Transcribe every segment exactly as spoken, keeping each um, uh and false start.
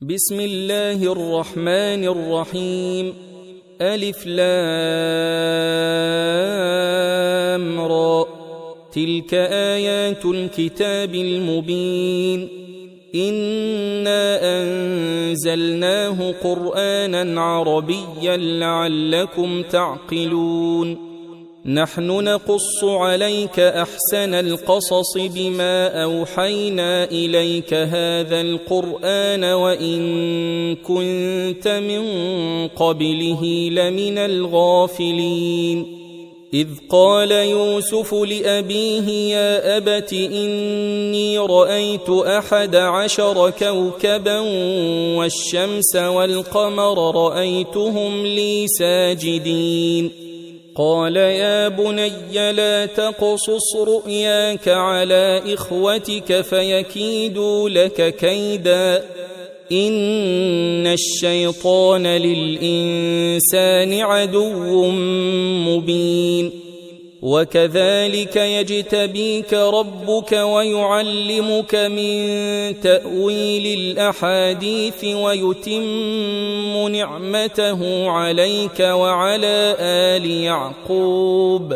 بسم الله الرحمن الرحيم. ألف لام را. تلك آيات الكتاب المبين. إنا أنزلناه قرآنا عربيا لعلكم تعقلون. نحن نقص عليك أحسن القصص بما أوحينا إليك هذا القرآن وإن كنت من قبله لمن الغافلين. إذ قال يوسف لأبيه يا أبت إني رأيت أحد عشر كوكبا والشمس والقمر رأيتهم لي ساجدين. قال يا بني لا تقصص رؤياك على إخوتك فيكيدوا لك كيدا إن الشيطان للإنسان عدو مبين. وكذلك يجتبيك ربك ويعلمك من تأويل الأحاديث ويتم نعمته عليك وعلى آل يعقوب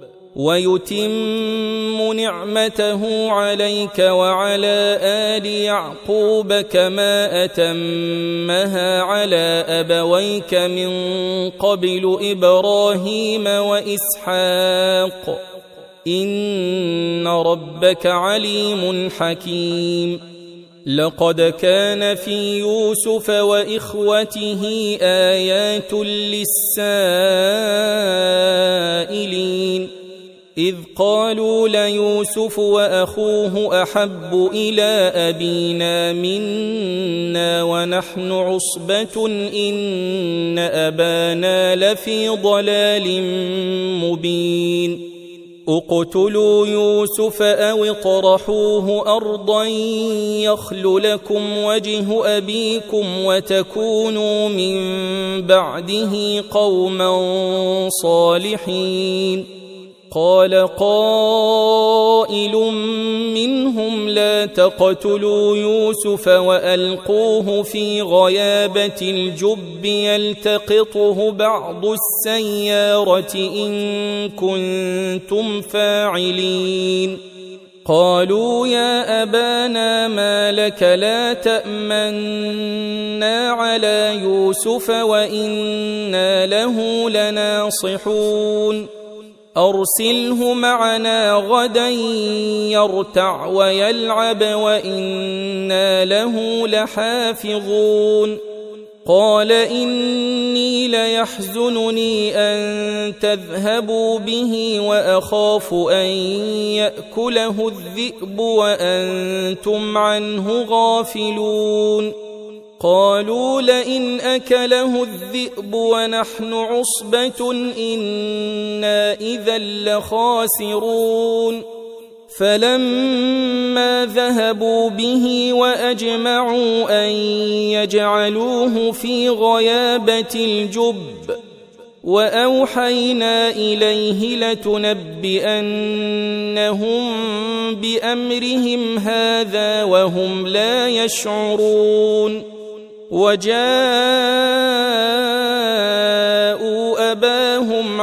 ويتم نعمته عليك وعلى آل يعقوب كما أتمها على أبويك من قبل إبراهيم وإسحاق إن ربك عليم حكيم. لقد كان في يوسف وإخوته آيات للسائلين إذ قالوا ليوسف وأخوه أحب إلى أبينا منا ونحن عصبة إن أبانا لفي ضلال مبين. اقتلوا يوسف أو اطرحوه أرضا يخل لكم وجه أبيكم وتكونوا من بعده قوما صالحين. قال قائل منهم لا تقتلوا يوسف وألقوه في غيابة الجب يلتقطه بعض السيارة إن كنتم فاعلين. قالوا يا أبانا ما لك لا تأمنا على يوسف وإنا له لناصحون. أرسله معنا غدا يرتع ويلعب وإنا له لحافظون. قال إني ليحزنني أن تذهبوا به وأخاف أن يأكله الذئب وأنتم عنه غافلون. قالوا لئن أكله الذئب ونحن عصبة إنا إذا لخاسرون. فلما ذهبوا به وأجمعوا أن يجعلوه في غيابة الجب وأوحينا إليه لتنبئنهم بأمرهم هذا وهم لا يشعرون. وجاءوا أباهم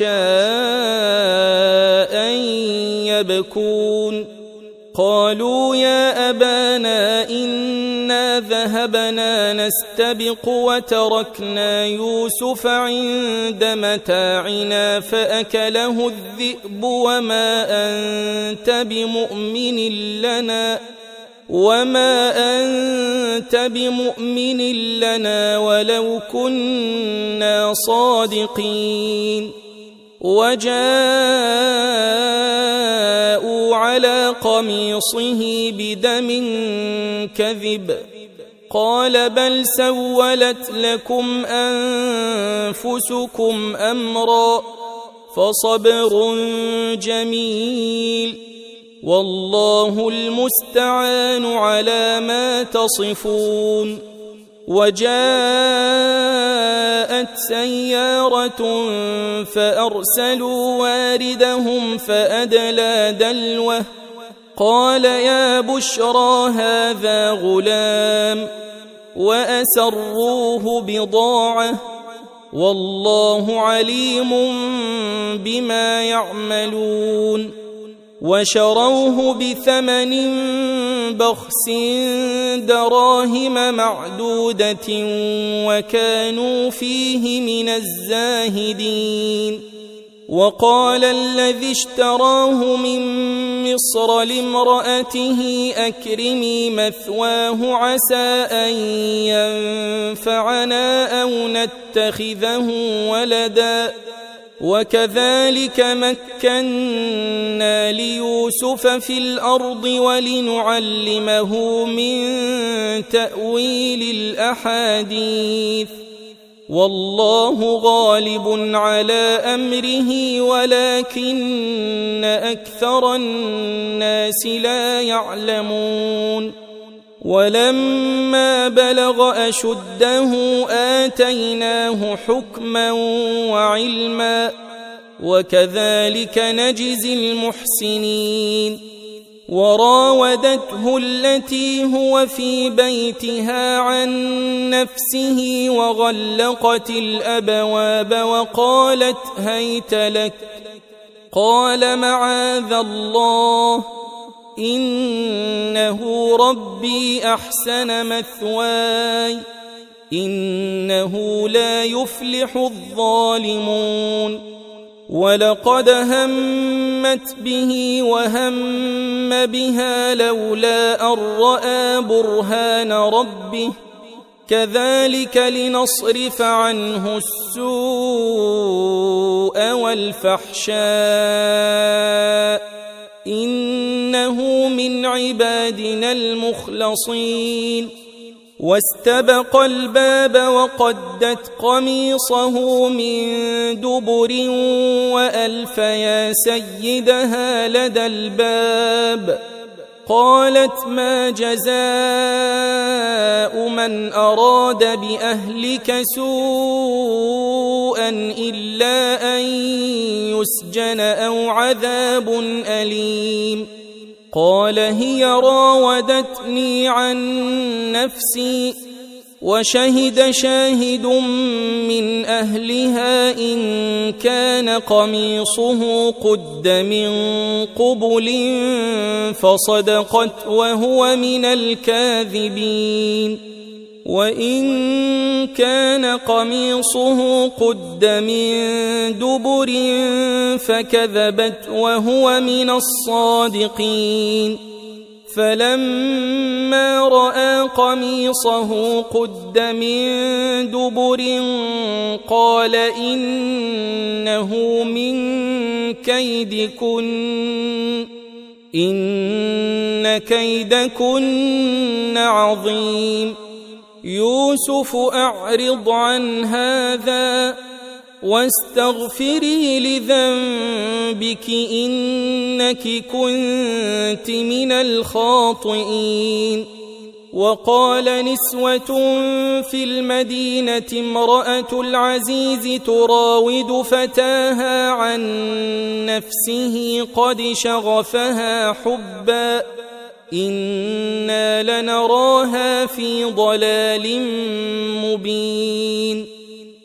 عشاء يبكون. قالوا يا أبانا إنا ذهبنا نستبق وتركنا يوسف عند متاعنا فأكله الذئب وما أنت بمؤمن لنا وما أنت بمؤمن لنا ولو كنا صادقين. وجاءوا على قميصه بدم كذب قال بل سولت لكم أنفسكم أمرا فصبر جميل والله المستعان على ما تصفون. وجاءت سيارة فأرسلوا واردهم فأدلى دلوه قال يا بشرى هذا غلام وأسروه بضاعة والله عليم بما يعملون وشروه بثمن بخس دراهم معدودة وكانوا فيه من الزاهدين وقال الذي اشتراه من مصر لامرأته أكرمي مثواه عسى أن ينفعنا أو نتخذه ولدا وكذلك مكنا ليوسف في الأرض ولنعلمه من تأويل الأحاديث والله غالب على أمره ولكن أكثر الناس لا يعلمون ولما بلغ أشده آتيناه حكما وعلما وكذلك نجزي المحسنين وراودته التي هو في بيتها عن نفسه وغلقت الأبواب وقالت هيت لك قال معاذ الله إنه ربي أحسن مثواي إنه لا يفلح الظالمون ولقد همت به وهم بها لولا أن رأى برهان ربه كذلك لنصرف عنه السوء والفحشاء إنه من عبادنا المخلصين واستبق الباب وقدت قميصه من دبر وألف يا سيدها لدى الباب قالت ما جزاء من أراد بأهلك سوءا إلا أن يسجن أو عذاب أليم قال هي راودتني عن نفسي وشهد شاهد من أهلها إن كان قميصه قد من قبل فصدقت وهو من الكاذبين وإن كان قميصه قد من دبر فكذبت وهو من الصادقين فلما رأى قميصه قد من دبر قال إنه من كيدكن إن كيدكن عظيم يوسف أعرض عن هذا واستغفري لذنبك إنك كنت من الخاطئين وقال نسوة في المدينة امرأة العزيز تراود فتاها عن نفسه قد شغفها حبا إنا لنراها في ضلال مبين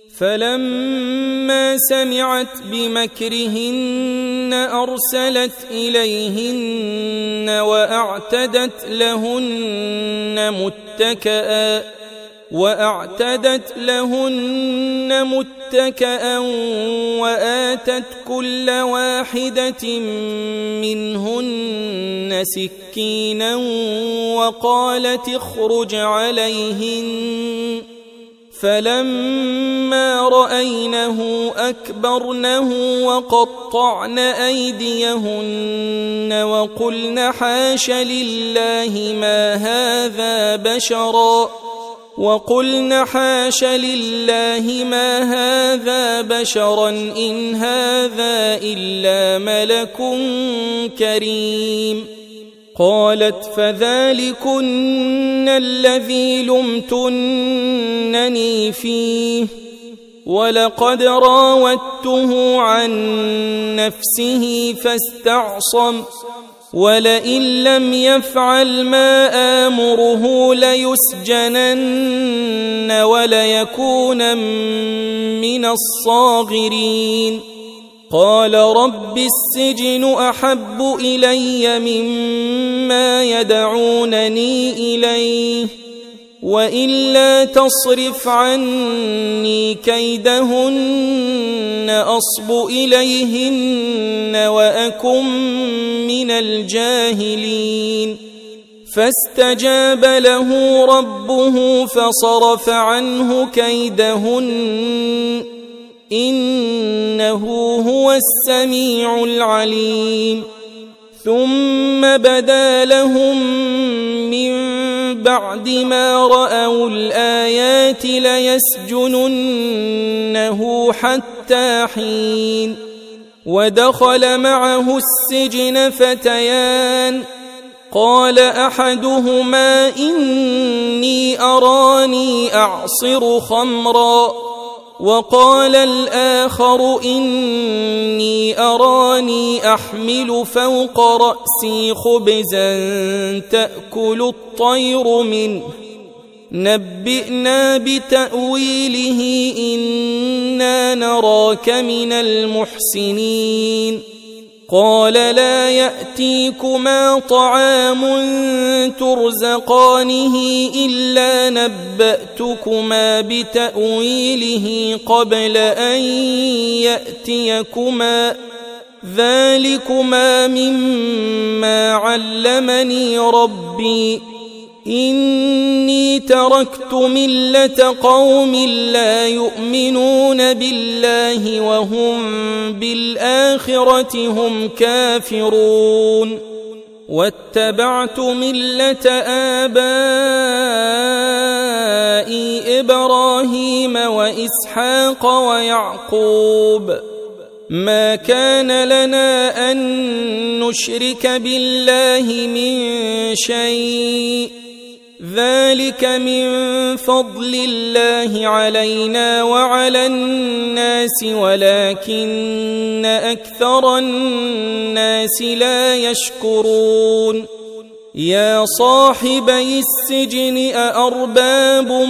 فلما سمعت بمكرهن أرسلت إليهن وأعتدت لهن متكئا وأعتدت لهن متكئا وآتت كل واحدة منهن سكينا وقالت اخرج عليهن فلما رأينه أكبرنه وقطعن أيديهن وقلن حاش لله ما هذا بشرا وقلن حاش لله ما هذا بشرا إن هذا إلا ملك كريم قالت فذلكن الذي لمتنني فيه ولقد راودته عن نفسه فاستعصم ولئن لم يفعل ما آمره ليسجنن وليكونن من الصاغرين قال رب السجن أحب إلي مما يدعونني إليه وإلا تصرف عني كيدهن أصب إليهن وأكن من الجاهلين فاستجاب له ربه فصرف عنه كيدهن إنه هو السميع العليم ثم بدا لهم من بعد ما رأوا الآيات ليسجننه حتى حين ودخل معه السجن فتيان قال أحدهما إني أراني أعصر خمرا وقال الآخر إني أراني أحمل فوق رأسي خبزا تأكل الطير منه نبئنا بتأويله إنا نراك من المحسنين قال لا يأتيكما طعام ترزقانه إلا نبأتكما بتأويله قبل أن يأتيكما ذلكما مما علمني ربي إني تركت ملة قوم لا يؤمنون بالله وهم بالآخرة هم كافرون واتبعت ملة آبائي إبراهيم وإسحاق ويعقوب ما كان لنا أن نشرك بالله من شيء ذلك من فضل الله علينا وعلى الناس ولكن أكثر الناس لا يشكرون يا صاحبي السجن أأرباب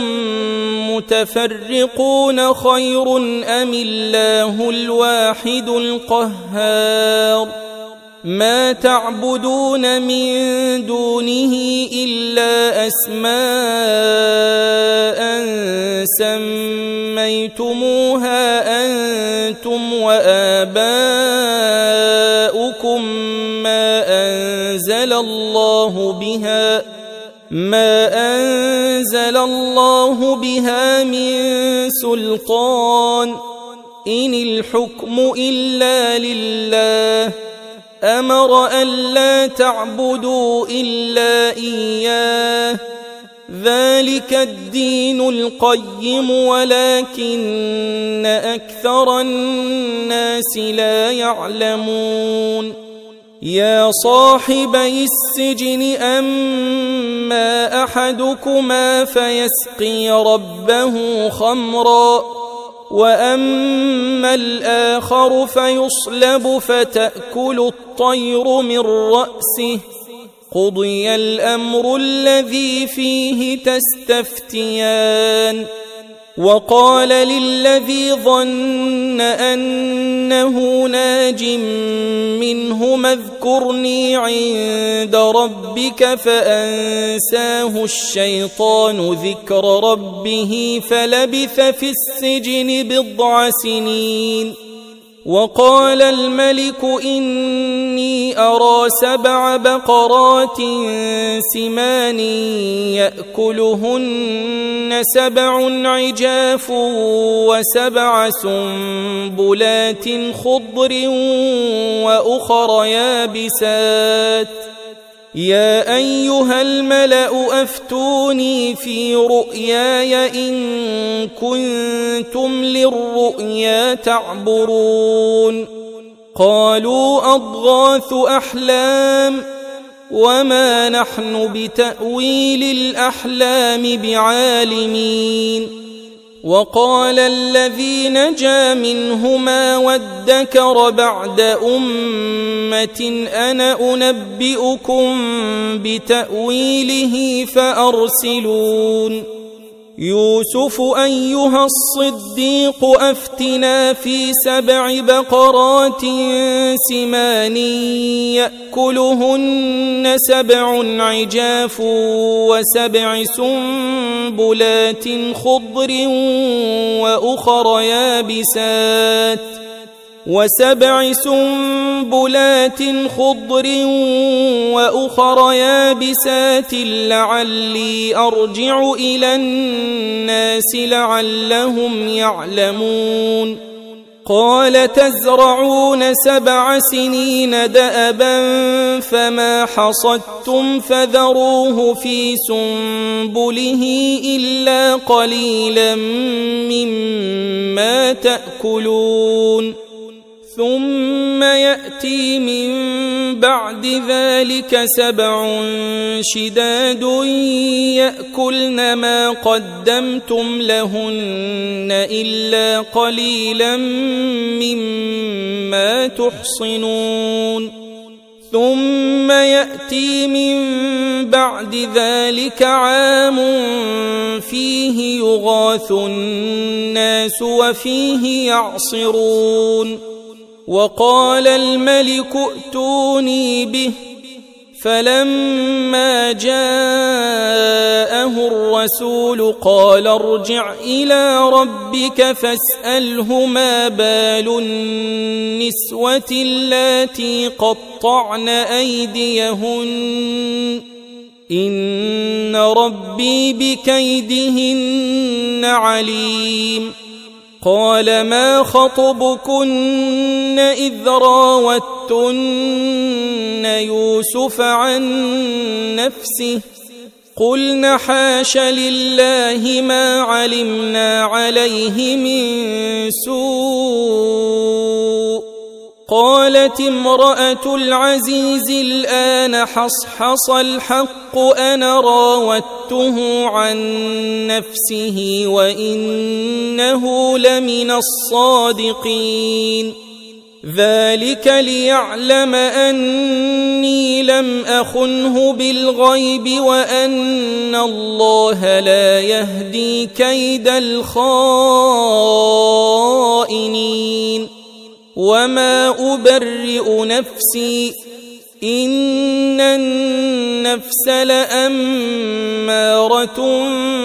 متفرقون خير أم الله الواحد القهار ما تعبدون من دونه إلا أسماء سميتموها أنتم وآباؤكم ما أنزل الله بها ما أنزل الله بها من سلطان إن الحكم إلا لله أمر ألا تعبدوا إلا إياه ذلك الدين القيم ولكن أكثر الناس لا يعلمون يا صاحبي السجن أما أحدكما فيسقي ربه خمرا وأما الآخر فيصلب فتأكل الطير من رأسه قضي الأمر الذي فيه تستفتيان وقال للذي ظن أنه ناج منهما اذكرني عند ربك فأنساه الشيطان ذكر ربه فلبث في السجن بضع سنين وقال الملك إني أرى سبع بقرات سمان يأكلهن سبع عجاف وسبع سنبلات خضر وأخر يابسات يا أيها الملأ أفتوني في رؤياي إن كنتم للرؤيا تعبرون قالوا أضغاث أحلام وما نحن بتأويل الأحلام بعالمين وقال الذي نجا منهما وادكر بعد أمة أنا أنبئكم بتأويله فأرسلون يوسف أيها الصديق أفتنا في سبع بقرات سمان يأكلهن سبع عجاف وسبع سنبلات خضر وأخر يابسات وسبع سنبلات خضر وأخر يابسات لعلي أرجع إلى الناس لعلهم يعلمون قال تزرعون سبع سنين دأبا فما حصدتم فذروه في سنبله إلا قليلا مما تأكلون ثم يأتي من بعد ذلك سبع شداد يأكلن ما قدمتم لهن إلا قليلا مما تحصنون ثم يأتي من بعد ذلك عام فيه يغاث الناس وفيه يعصرون وقال الملك ائتوني به فلما جاءه الرسول قال ارجع إلى ربك فاسأله ما بال النسوة اللاتي قطعن أيديهن إن ربي بكيدهن عليم قال ما خطبكن إذ راوتن يوسف عن نفسه قلن حاش لله ما علمنا عليه من سوء قالت امرأة العزيز الآن حصحص الحق أنا راودته عن نفسه وإنه لمن الصادقين ذلك ليعلم أني لم أخنه بالغيب وأن الله لا يهدي كيد الخائنين وما أبرئ نفسي إن النفس لأمارة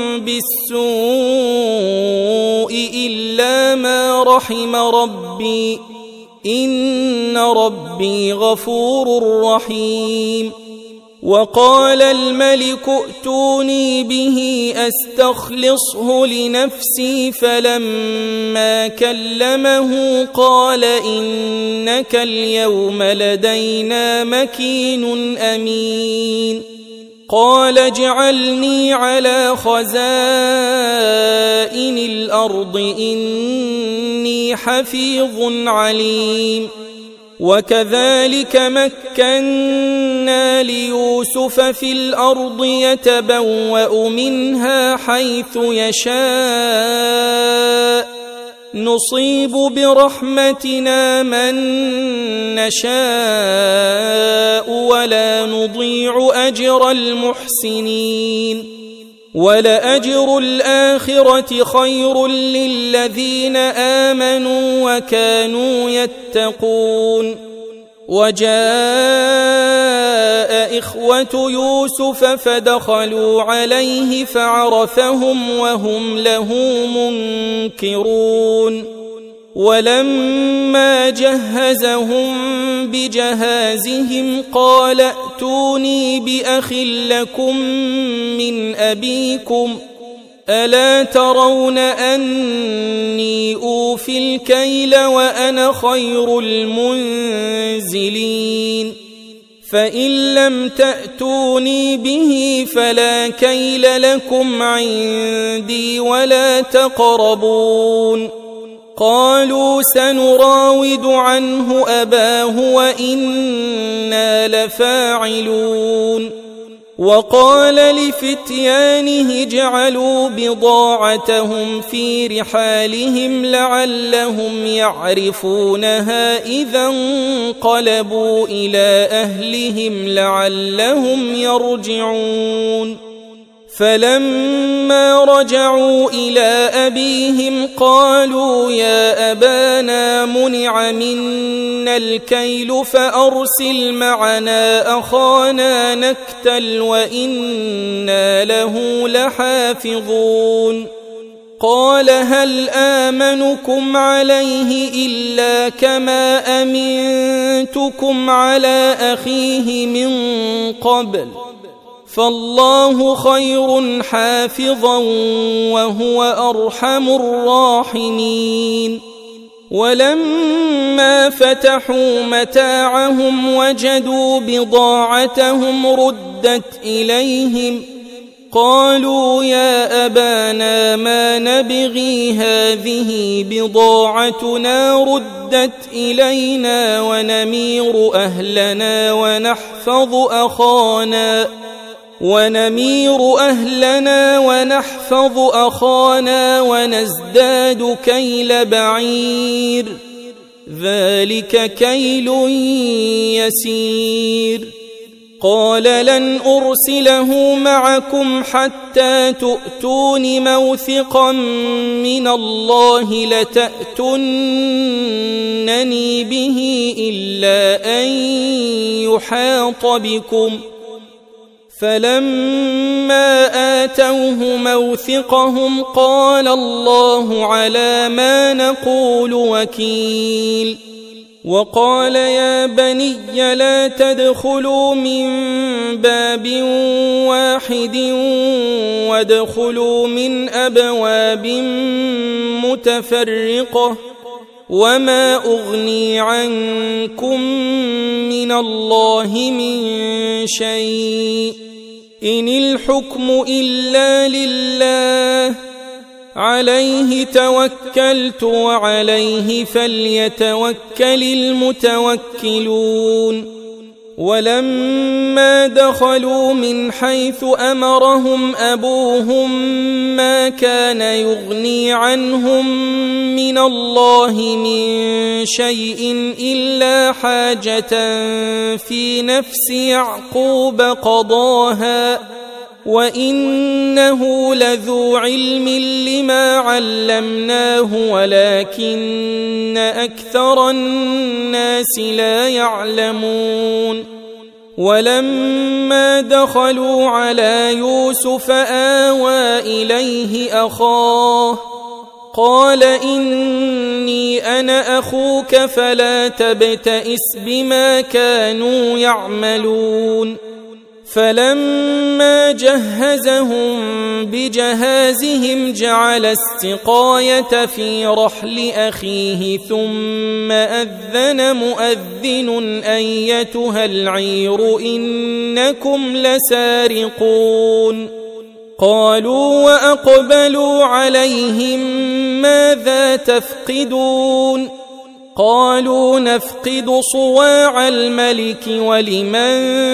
بالسوء إلا ما رحم ربي إن ربي غفور رحيم وقال الملك ائتوني به أستخلصه لنفسي فلما كلمه قال إنك اليوم لدينا مكين أمين قال اجعلني على خزائن الأرض إني حفيظ عليم وكذلك مكنا ليوسف في الأرض يتبوأ منها حيث يشاء نصيب برحمتنا من نشاء ولا نضيع أجر المحسنين ولأجر الآخرة خير للذين آمنوا وكانوا يتقون وجاء إخوة يوسف فدخلوا عليه فعرفهم وهم له منكرون ولما جهزهم بجهازهم قال ائتوني بأخ لكم من أبيكم ألا ترون أني أوفي الكيل وأنا خير المنزلين فإن لم تأتوني به فلا كيل لكم عندي ولا تقربون قالوا سنراود عنه أباه وإنا لفاعلون وقال لفتيانه اجعلوا بضاعتهم في رحالهم لعلهم يعرفونها إذا انقلبوا إلى أهلهم لعلهم يرجعون فلما رجعوا إلى أبيهم قالوا يا أبانا منع منا الكيل فأرسل معنا أخانا نكتل وإنا له لحافظون قال هل آمنكم عليه إلا كما أمنتكم على أخيه من قبل فالله خير حافظا وهو أرحم الراحمين ولما فتحوا متاعهم وجدوا بضاعتهم ردت إليهم قالوا يا أبانا ما نبغي هذه بضاعتنا ردت إلينا ونمير أهلنا ونحفظ أخانا ونمير أهلنا ونحفظ أخانا ونزداد كيل بعير ذلك كيل يسير قال لن أرسله معكم حتى تؤتون موثقا من الله لتأتونني به إلا أن يحاط بكم فلما آتوه موثقهم قال الله على ما نقول وكيل وقال يا بني لا تدخلوا من باب واحد وادخلوا من أبواب متفرقة وما أغني عنكم من الله من شيء إن الحكم إلا لله عليه توكلت وعليه فليتوكل المتوكلون ولما دخلوا من حيث أمرهم أبوهم ما كان يغني عنهم من الله من شيء إلا حاجة في نفس يعقوب قضاها وإنه لذو علم لما علمناه ولكن أكثر الناس لا يعلمون ولما دخلوا على يوسف آوى إليه أخاه قال إني أنا أخوك فلا تبتئس بما كانوا يعملون فلما جهزهم بجهازهم جعل السقاية في رحل أخيه ثم أذن مؤذن أيتها العير إنكم لسارقون قالوا وأقبلوا عليهم ماذا تفقدون قالوا نفقد صواع الملك ولمن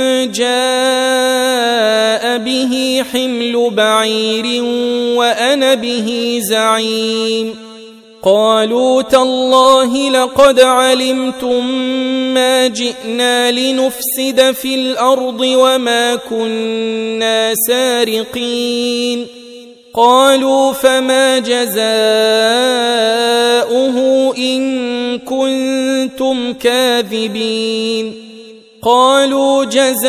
جاء به حمل بعير وأنا به زعيم قالوا تالله لقد علمتم ما جئنا لنفسد في الأرض وما كنا سارقين قالوا فما جزاؤه إن كنتم كاذبين قالوا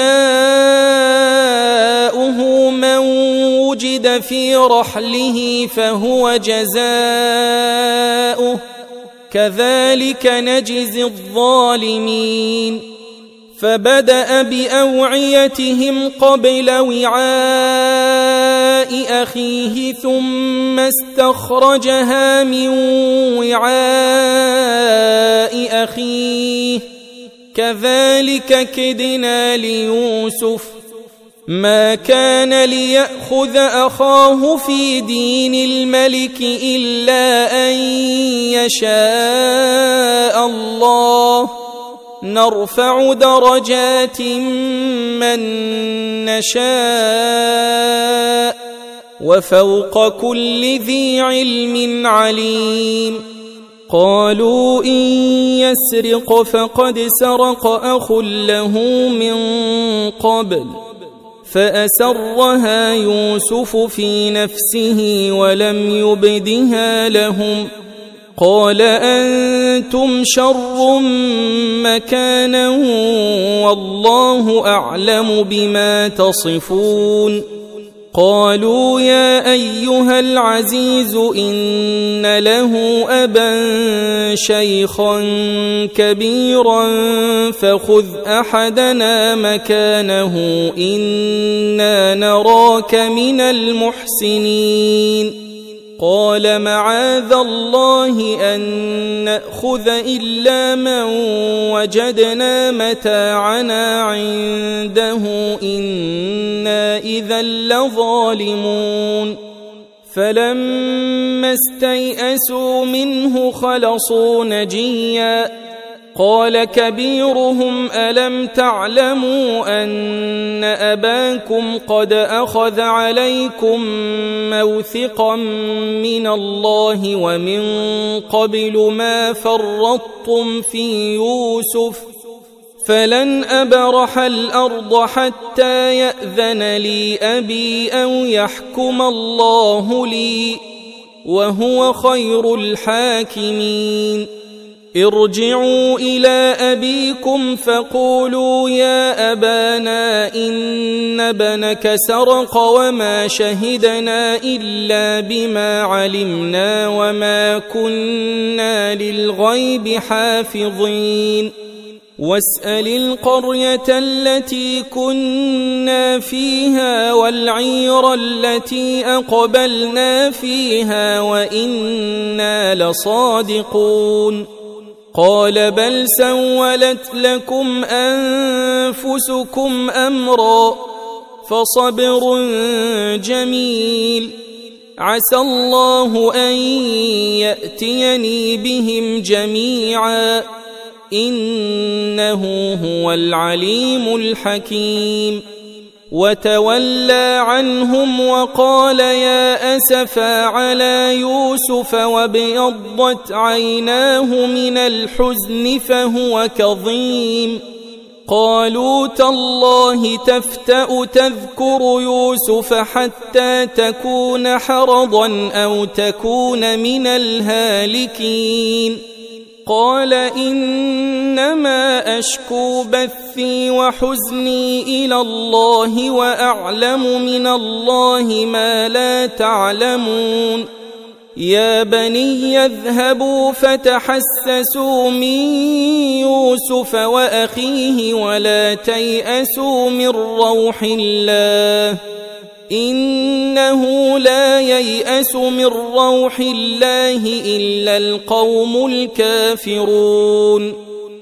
جزاؤه من وجد في رحله فهو جزاؤه كذلك نجزي الظالمين فبدأ بأوعيتهم قبل وعاء أخيه ثم استخرجها من وعاء أخيه كذلك كدنا ليوسف ما كان ليأخذ أخاه في دين الملك إلا أن يشاء الله نرفع درجات من نشاء وفوق كل ذي علم عليم. قالوا إن يسرق فقد سرق أخ له من قبل فأسرها يوسف في نفسه ولم يبدها لهم. قال أنتم شر مكانا والله أعلم بما تصفون. قالوا يا أيها العزيز إن له أبا شيخا كبيرا فخذ أحدنا مكانه إنا نراك من المحسنين. قال معاذ الله أن نأخذ إلا من وجدنا متاعنا عنده إنا إذا لظالمون. فلما استيئسوا منه خلصوا نجيا. قال كبيرهم ألم تعلموا أن أباكم قد أخذ عليكم موثقا من الله ومن قبل ما فرطتم في يوسف فلن أبرح الأرض حتى يأذن لي أبي أو يحكم الله لي وهو خير الحاكمين. ارجعوا إلى أبيكم فقولوا يا أبانا إن ابنك سرق وما شهدنا إلا بما علمنا وما كنا للغيب حافظين. واسأل القرية التي كنا فيها والعير التي أقبلنا فيها وإنا لصادقون. قال بل سولت لكم أنفسكم أمرا فصبر جميل عسى الله أن يأتيني بهم جميعا إنه هو العليم الحكيم. وتولى عنهم وقال يا أسفا على يوسف وابيضت عيناه من الحزن فهو كظيم. قالوا تالله تفتأ تذكر يوسف حتى تكون حرضا أو تكون من الهالكين. قال إنما أشكو بثي وحزني إلى الله وأعلم من الله ما لا تعلمون. يا بني اذهبوا فتحسسوا من يوسف وأخيه ولا تيأسوا من روح الله إنه لا ييأس من روح الله إلا القوم الكافرون.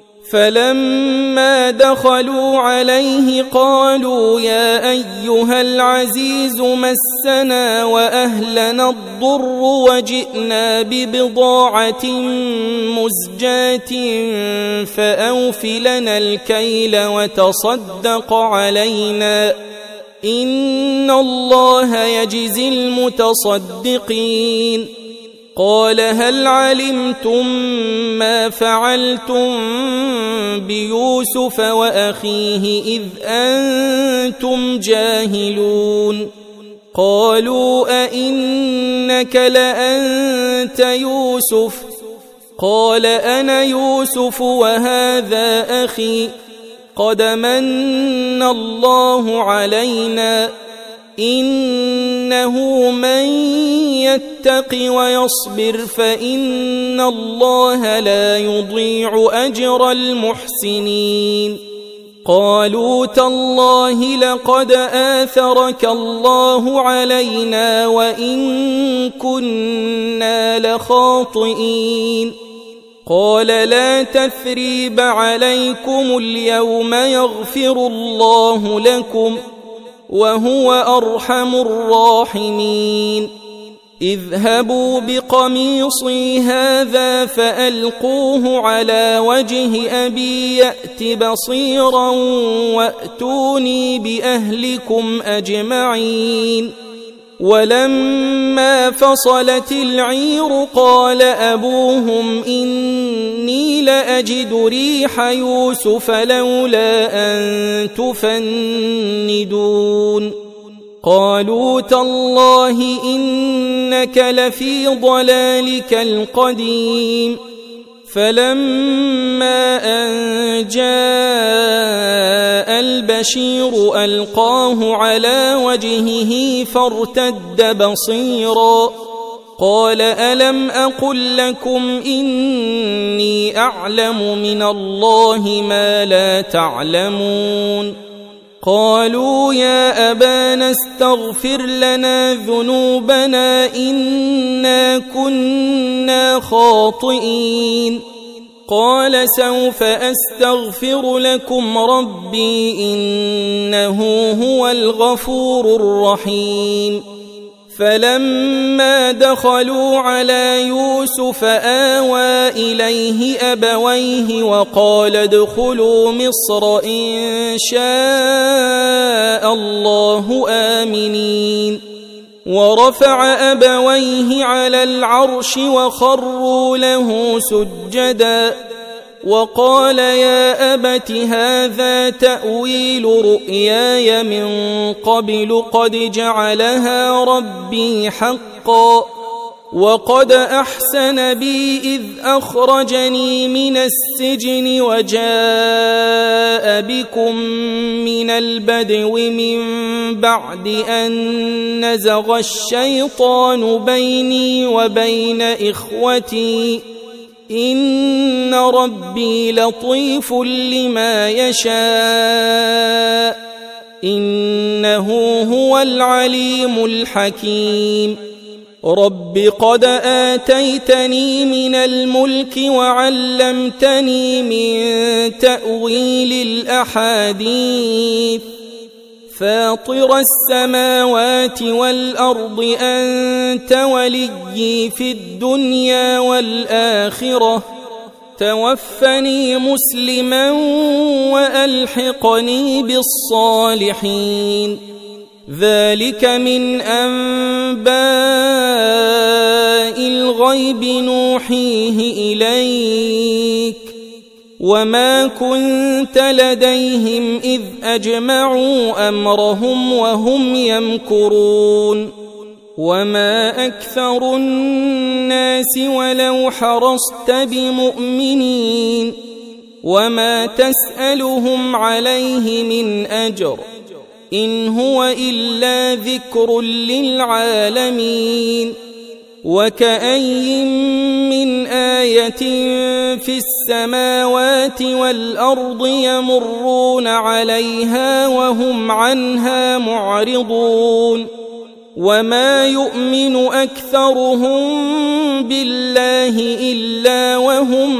فلما دخلوا عليه قالوا يا أيها العزيز مسنا وأهلنا الضر وجئنا ببضاعة مزجاة فأوف لنا الكيل وتصدق علينا إن الله يجزي المتصدقين. قال هل علمتم ما فعلتم بيوسف وأخيه إذ أنتم جاهلون. قالوا أئنك لأنت يوسف قال أنا يوسف وهذا أخي قد من الله علينا إنه من يتق ويصبر فإن الله لا يضيع أجر المحسنين. قالوا تالله لقد آثرك الله علينا وإن كنا لخاطئين. قال لا تثريب عليكم اليوم يغفر الله لكم وهو أرحم الراحمين. اذهبوا بقميصي هذا فألقوه على وجه أبي يأت بصيرا وأتوني بأهلكم أجمعين. ولما فصلت العير قال أبوهم إني لأجد ريح يوسف لولا أن تفندون. قالوا تالله إنك لفي ضلالك القديم. فلما أن جاء البشير ألقاه على وجهه فارتد بصيرا قال ألم أقل لكم إني أعلم من الله ما لا تعلمون. قالوا يا أبانا استغفر لنا ذنوبنا إنا كنا خاطئين. قال سوف أستغفر لكم ربي إنه هو الغفور الرحيم. فلما دخلوا على يوسف آوى إليه أبويه وقال ادخلوا مصر إن شاء الله آمنين. ورفع أبويه على العرش وخروا له سجدا وقال يا أبت هذا تأويل رؤياي من قبل قد جعلها ربي حقا وقد أحسن بي إذ أخرجني من السجن وجاء بكم من البدو من بعد أن نزغ الشيطان بيني وبين إخوتي إن ربي لطيف لما يشاء إنه هو العليم الحكيم. رب قد آتيتني من الملك وعلمتني من تأويل الأحاديث فاطر السماوات والأرض أنت وليي في الدنيا والآخرة توفني مسلما وألحقني بالصالحين. ذلك من أنباء الغيب نوحيه إليك وما كنت لديهم إذ أجمعوا أمرهم وهم يمكرون. وما أكثر الناس ولو حرصت بمؤمنين وما تسألهم عليه من أجر إن هو إلا ذكر للعالمين. وكأي من آية في السماوات والأرض يمرون عليها وهم عنها معرضون وما يؤمن أكثرهم بالله إلا وهم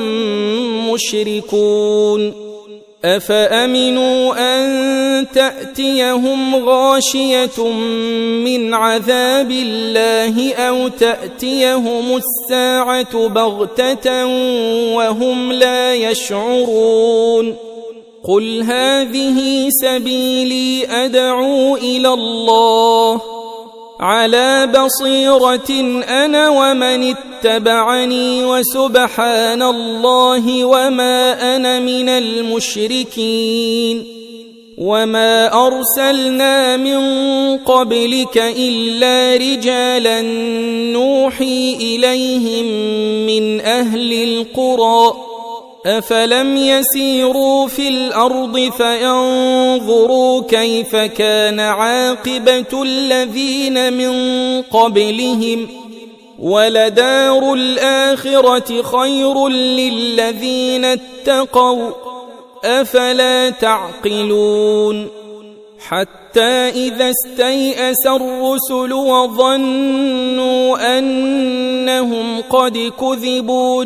مشركون. أفأمنوا أن تأتيهم غاشية من عذاب الله أو تأتيهم الساعة بغتة وهم لا يشعرون. قل هذه سبيلي أدعو إلى الله على بصيرة أنا ومن اتبعني وسبحان الله وما أنا من المشركين. وما أرسلنا من قبلك إلا رجالا نوحي إليهم من أهل القرى أفلم يسيروا في الأرض فينظروا كيف كان عاقبة الذين من قبلهم ولدار الآخرة خير للذين اتقوا أفلا تعقلون. حتى إذا استيأس الرسل وظنوا أنهم قد كذبوا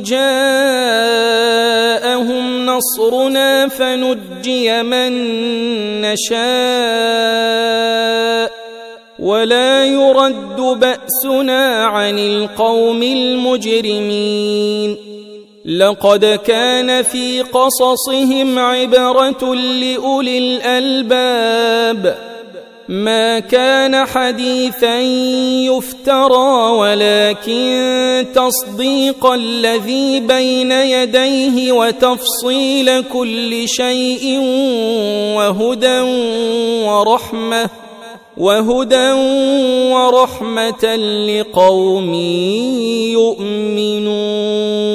جاءهم نصرنا فنجي من نشاء ولا يرد بأسنا عن القوم المجرمين لقد كان في قصصهم عبرة لأولي الألباب ما كان حديثا يفترى ولكن تصديق الذي بين يديه وتفصيل كل شيء وهدى ورحمة وهدى ورحمة لقوم يؤمنون.